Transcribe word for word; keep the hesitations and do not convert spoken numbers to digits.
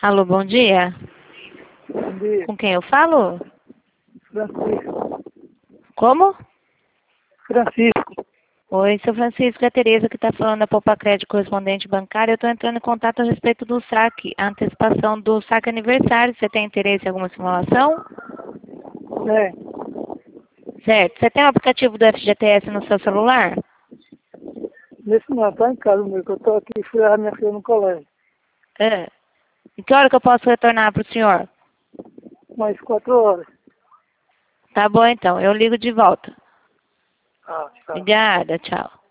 Alô, bom dia. Bom dia. Com quem eu falo? Francisco. Como? Francisco. Oi, sou Francisco, é a Tereza que está falando da Poupa Crédito Correspondente Bancário. Eu estou entrando em contato a respeito do saque, a antecipação do saque aniversário. Você tem interesse em alguma simulação? É. Certo. Você tem o aplicativo do F G T S no seu celular? Nesse não, tá em casa, meu, que eu tô aqui, fui levar minha filha no colégio. É. E que hora que eu posso retornar para o senhor? Mais quatro horas. Tá bom, então. Eu ligo de volta. Ah, tá. Obrigada, tchau.